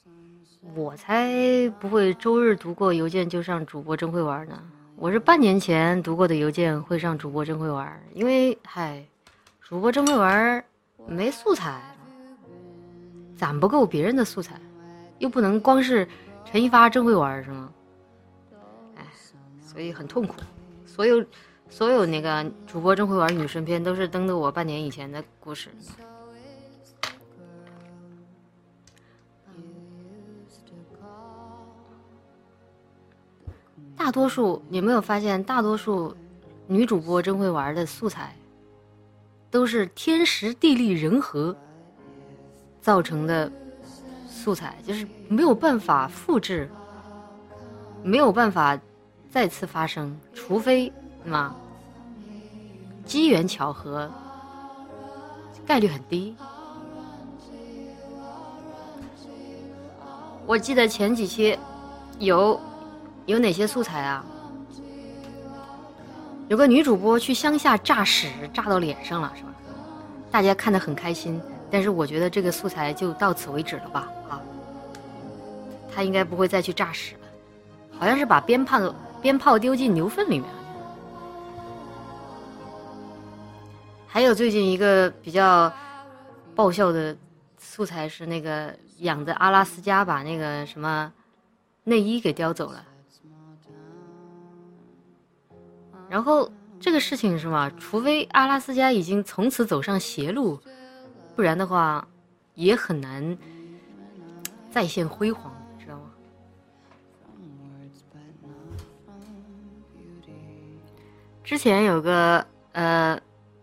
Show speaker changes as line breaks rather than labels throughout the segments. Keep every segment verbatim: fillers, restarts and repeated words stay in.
我才不会周日读过邮件就上主播真会玩呢。我是半年前读过的邮件会上主播真会玩，因为嗨，主播真会玩没素材，攒不够别人的素材，又不能光是陈一发真会玩是吗？哎，所以很痛苦。所有所有那个主播真会玩女神篇都是登的我半年以前的故事。大多数你有没有发现，大多数女主播真会玩的素材都是天时地利人和造成的素材，就是没有办法复制，没有办法再次发生，除非嘛机缘巧合，概率很低。我记得前几期有有哪些素材啊？有个女主播去乡下炸屎，炸到脸上了，是吧？大家看得很开心，但是我觉得这个素材就到此为止了吧？啊，她应该不会再去炸屎了，好像是把鞭炮鞭炮丢进牛粪里面。还有最近一个比较爆笑的素材是那个养的阿拉斯加把那个什么内衣给叼走了。然后这个事情是吗？除非阿拉斯加已经从此走上邪路，不然的话也很难再现辉煌，知道吗？之前有个呃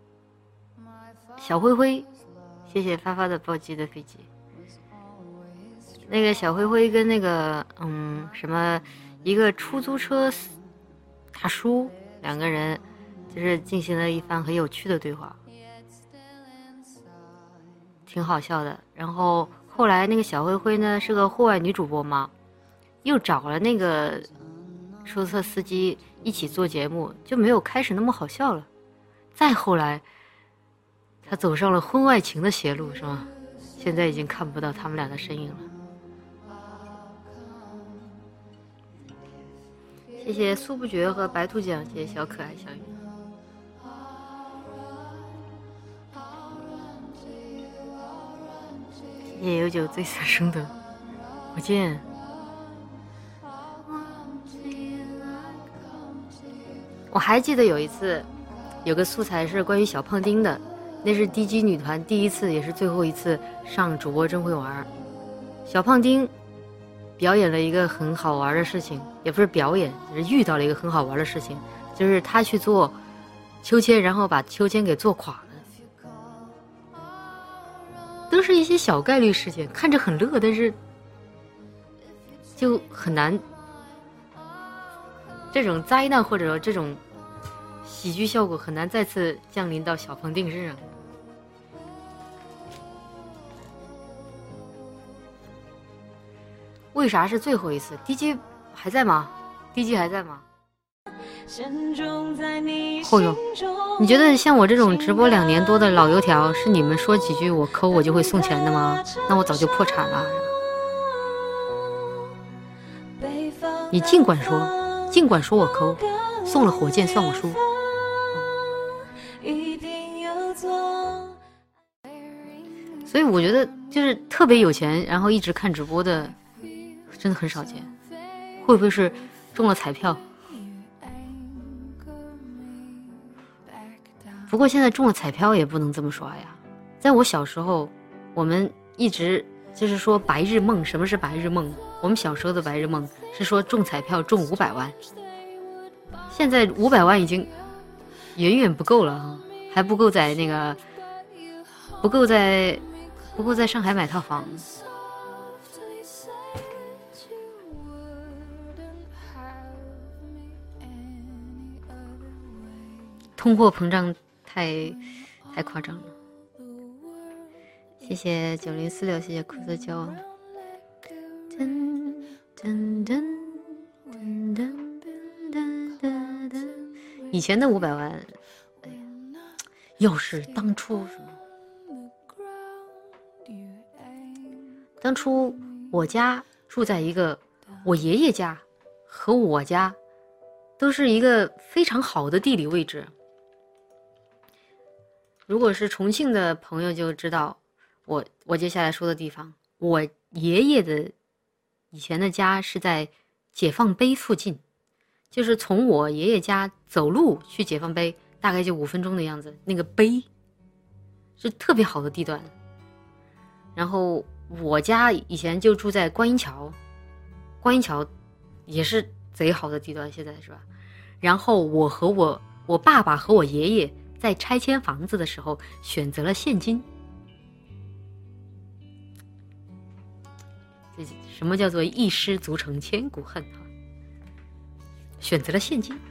小灰灰，谢谢发发的暴击的飞机。那个小灰灰跟那个嗯什么一个出租车大叔。两个人就是进行了一番很有趣的对话，挺好笑的。然后后来那个小灰灰呢是个户外女主播嘛，又找了那个出租车司机一起做节目，就没有开始那么好笑了。再后来他走上了婚外情的邪路，是吗？现在已经看不到他们俩的身影了。谢谢苏不觉和白兔酱，谢谢小可爱小雨。谢谢有酒醉色生的不见。我还记得有一次有个素材是关于小胖丁的，那是 D G 女团第一次也是最后一次上主播真会玩。小胖丁表演了一个很好玩的事情，也不是表演，就是遇到了一个很好玩的事情，就是他去做秋千，然后把秋千给做垮了。都是一些小概率事件，看着很乐，但是就很难，这种灾难或者这种喜剧效果很难再次降临到小胖丁身上。为啥是最后一次 ？D J 还在吗 ？D J 还在吗？后哟，你觉得像我这种直播两年多的老油条，是你们说几句我抠我就会送钱的吗？那我早就破产了。你尽管说，尽管说我抠，送了火箭算我输。所以我觉得就是特别有钱，然后一直看直播的。真的很少见，会不会是中了彩票？不过现在中了彩票也不能这么说呀。在我小时候，我们一直就是说白日梦。什么是白日梦？我们小时候的白日梦是说中彩票中五百万。现在五百万已经远远不够了啊，还不够在那个不够在不够在上海买套房。通货膨胀太太夸张了。谢谢九零四六，谢谢苦涩交往。以前的五百万，哎呀，要是当初什么，当初我家住在一个，我爷爷家和我家都是一个非常好的地理位置。如果是重庆的朋友就知道我我接下来说的地方，我爷爷的以前的家是在解放碑附近，就是从我爷爷家走路去解放碑大概就五分钟的样子，那个碑是特别好的地段。然后我家以前就住在观音桥，观音桥也是贼好的地段，现在是吧？然后我和我我爸爸和我爷爷在拆迁房子的时候选择了现金。这什么叫做一失足成千古恨啊？选择了现金。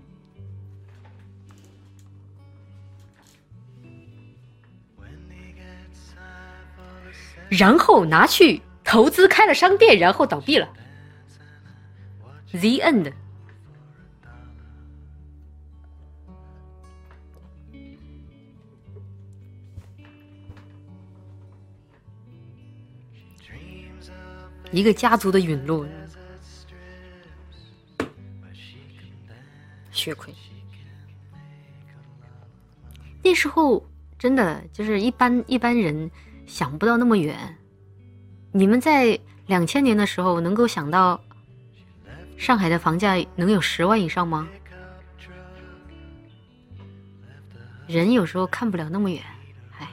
然后拿去投资开了商店，然后倒闭了。The end。一个家族的陨落，血亏。那时候真的就是一般一般人想不到那么远。你们在两千年的时候能够想到上海的房价能有十万以上吗？人有时候看不了那么远。哎，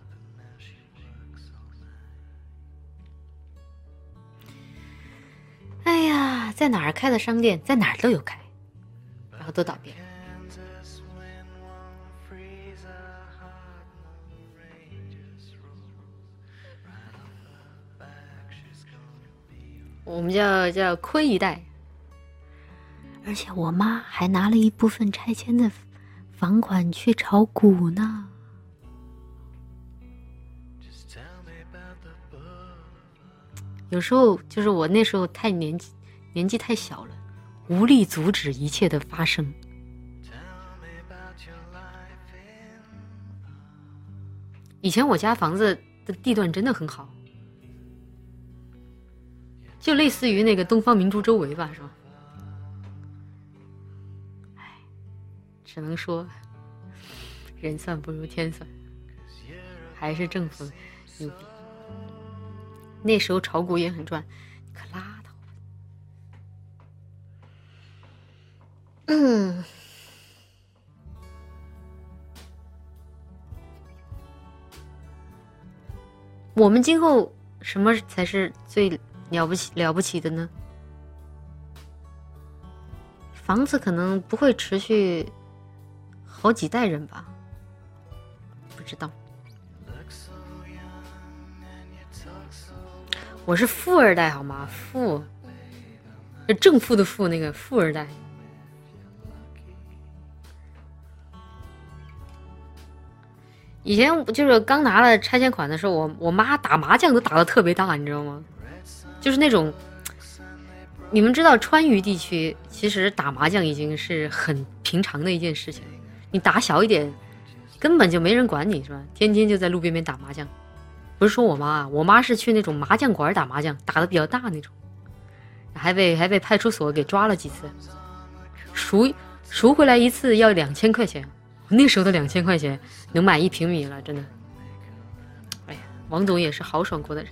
哎呀，在哪儿开的商店，在哪儿都有开，然后都倒闭了。我们叫叫亏一代，而且我妈还拿了一部分拆迁的房款去炒股呢。有时候就是我那时候太年纪年纪太小了，无力阻止一切的发生。以前我家房子的地段真的很好，就类似于那个东方明珠周围吧，是吧？哎，只能说人算不如天算，还是政府牛逼。那时候炒股也很赚，可拉倒吧。嗯，我们今后什么才是最了不起了不起的呢？房子可能不会持续好几代人吧，不知道。我是富二代好吗？富，正负的负，那个富二代。以前就是刚拿了拆迁款的时候，我我妈打麻将都打得特别大，你知道吗？就是那种，你们知道川渝地区其实打麻将已经是很平常的一件事情，你打小一点根本就没人管你，是吧？天天就在路边边打麻将。不是说我妈，我妈是去那种麻将馆打麻将，打得比较大那种，还被还被派出所给抓了几次，赎赎回来一次要两千块钱，那时候的两千块钱能买一平米了，真的。哎呀，王总也是豪爽过的人。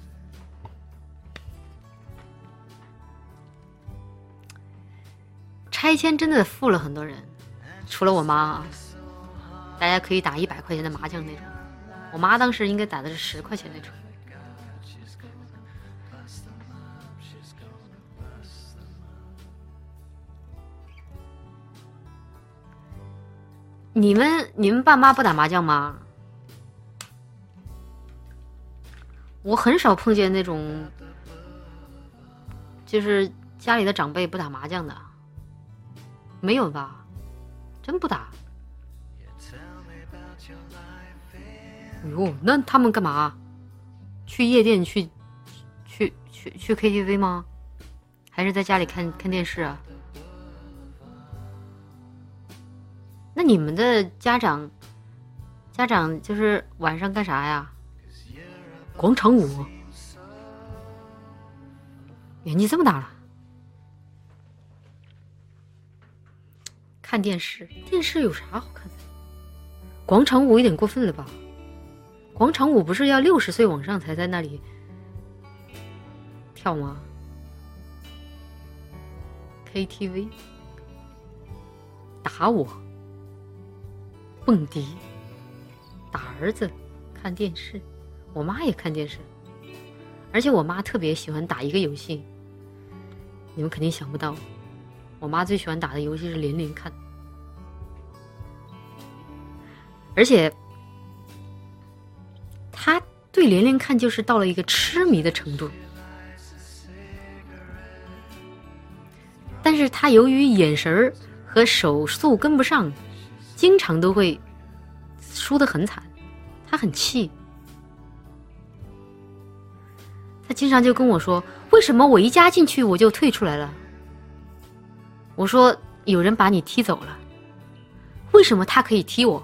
拆迁真的富了很多人，除了我妈啊，大家可以打一百块钱的麻将那种。我妈当时应该打的是十块钱那种。你们你们爸妈不打麻将吗？我很少碰见那种就是家里的长辈不打麻将的，没有吧？真不打？哟，那他们干嘛？去夜店去去去去 K T V 吗？还是在家里看看电视啊？那你们的家长家长就是晚上干啥呀？广场舞。 年纪这么大了，看电视，电视有啥好看的？广场舞有点过分了吧？广场舞不是要六十岁往上才在那里跳吗 ？K T V 打我，蹦迪，打儿子，看电视，我妈也看电视，而且我妈特别喜欢打一个游戏，你们肯定想不到，我妈最喜欢打的游戏是连连看，而且她对连连看就是到了一个痴迷的程度，但是她由于眼神儿和手速跟不上，经常都会输得很惨，她很气。她经常就跟我说，为什么我一加进去我就退出来了？我说有人把你踢走了，为什么他可以踢我？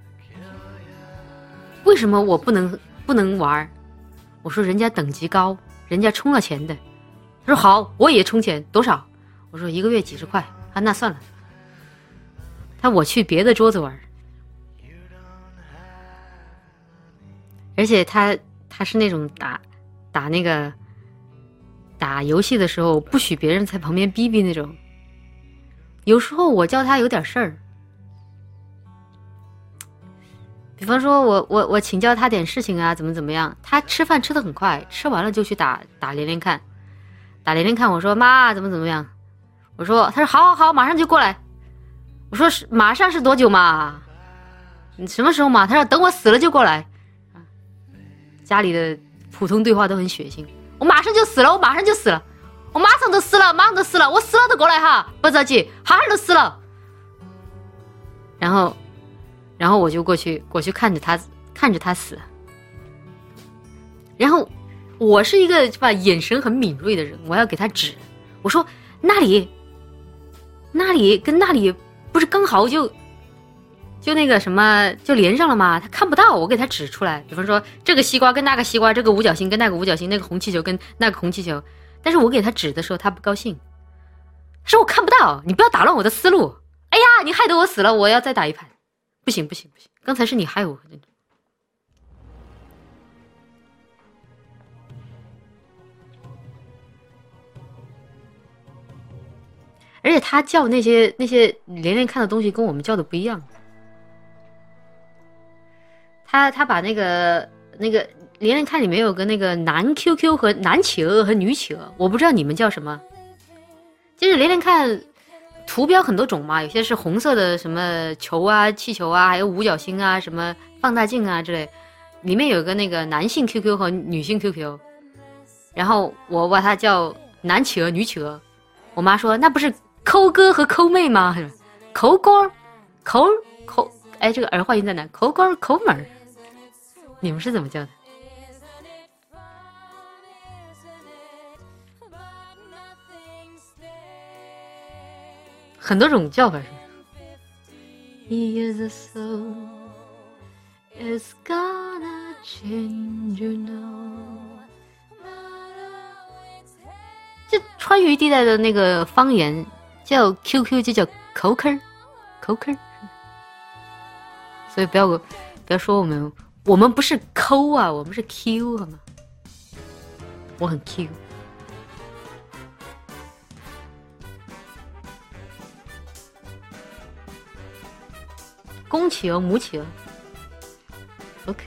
为什么我不能不能玩？我说人家等级高，人家充了钱的。他说好，我也充钱，多少？我说一个月几十块啊，那算了。他我去别的桌子玩，而且他他是那种打打那个打游戏的时候不许别人在旁边逼逼那种。有时候我叫他有点事儿，比方说我我我请教他点事情啊，怎么怎么样，他吃饭吃得很快，吃完了就去打打连连看，打连连看。我说妈怎么怎么样，我说他说好好好，马上就过来。我说是马上是多久嘛？你什么时候嘛？他说等我死了就过来。家里的普通对话都很血腥。我马上就死了，我马上就死了，我马上都死了，马上都死了，我死了都过来哈，不着急，哈哈都死了。然后，然后我就过去过去看着他看着他死。然后我是一个吧眼神很敏锐的人，我要给他指，我说那里，那里跟那里。不是刚好就就那个什么就连上了吗？他看不到，我给他指出来。比方说这个西瓜跟那个西瓜，这个五角星跟那个五角星，那个红气球跟那个红气球。但是我给他指的时候，他不高兴，他说我看不到，你不要打乱我的思路。哎呀，你害得我死了，我要再打一盘。不行不行不行，刚才是你害我。而且他叫那些那些连连看的东西跟我们叫的不一样。他他把那个那个连连看里面有个那个男 Q Q 和男企鹅和女企鹅，我不知道你们叫什么。就是连连看图标很多种嘛，有些是红色的什么球啊、气球啊，还有五角星啊、什么放大镜啊之类。里面有个那个男性 Q Q 和女性 Q Q， 然后我把它叫男企鹅、女企鹅。我妈说那不是抠哥和抠妹吗？抠哥抠抠，哎，这个儿化音在哪？抠哥抠门儿，你们是怎么叫的？很多种叫法是。He is a soul, it's gonna change, you know。这川渝地带的那个方言叫 Q Q 就叫口坑口坑，所以不要不要说我们我们不是抠啊，我们是 Q 好吗？我很 Q。公企鹅母企鹅 OK。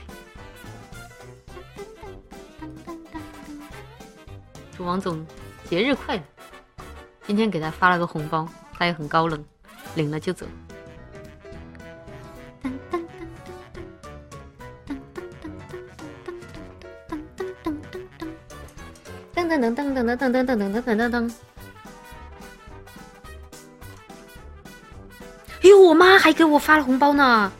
祝王总节日快乐，今天给他发了个红包，他也很高冷，领了就走。噔噔噔噔噔噔噔噔噔噔噔噔。哎呦，我妈还给我发了红包呢。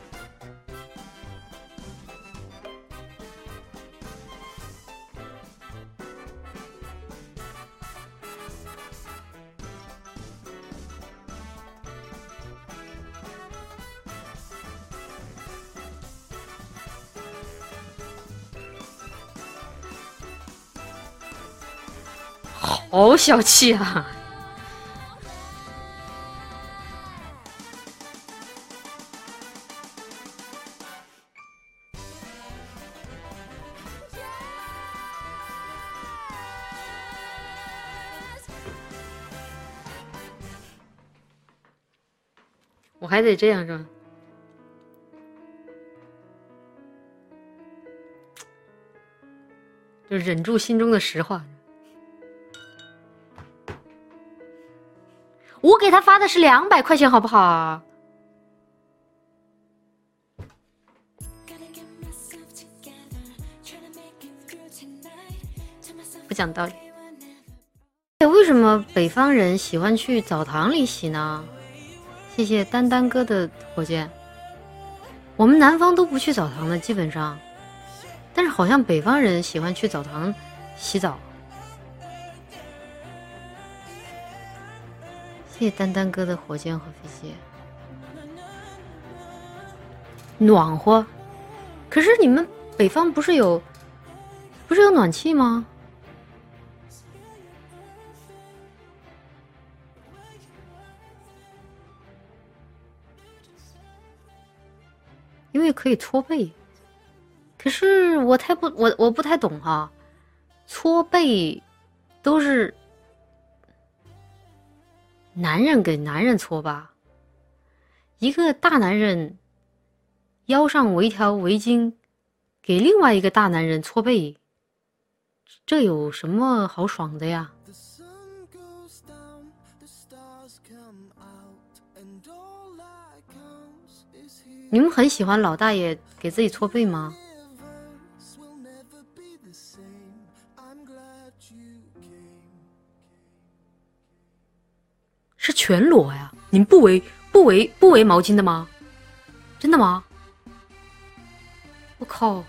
好小气啊！我还得这样是吧？就忍住心中的实话。我给他发的是两百块钱，好不好？不讲道理。为什么北方人喜欢去澡堂里洗呢？谢谢丹丹哥的火箭。我们南方都不去澡堂的，基本上，但是好像北方人喜欢去澡堂洗澡。谢谢丹丹哥的火箭和飞机。暖和，可是你们北方不是有不是有暖气吗？因为可以搓背，可是我太不我我不太懂哈、啊，搓背都是男人给男人搓吧，一个大男人腰上围一条围巾，给另外一个大男人搓背，这有什么好爽的呀？你们很喜欢老大爷给自己搓背吗？是全裸呀？你们不围不围不围毛巾的吗？真的吗？我靠！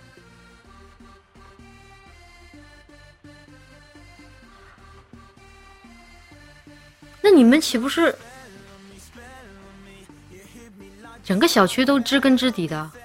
那你们岂不是整个小区都知根知底的？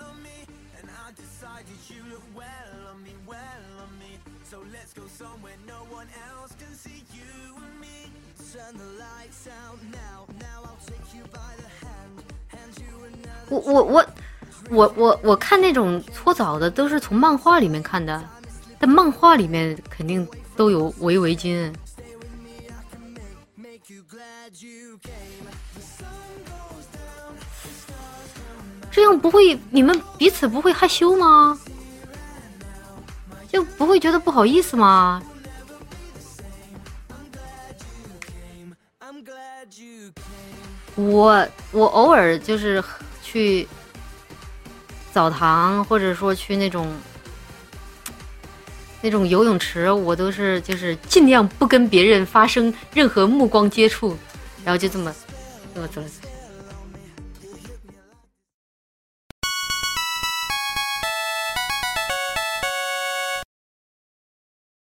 我我我我我我看那种搓澡的都是从漫画里面看的，但漫画里面肯定都有围围巾。这样不会，你们彼此不会害羞吗？就不会觉得不好意思吗？我我偶尔就是去澡堂，或者说去那种那种游泳池，我都是就是尽量不跟别人发生任何目光接触，然后就这么这么走。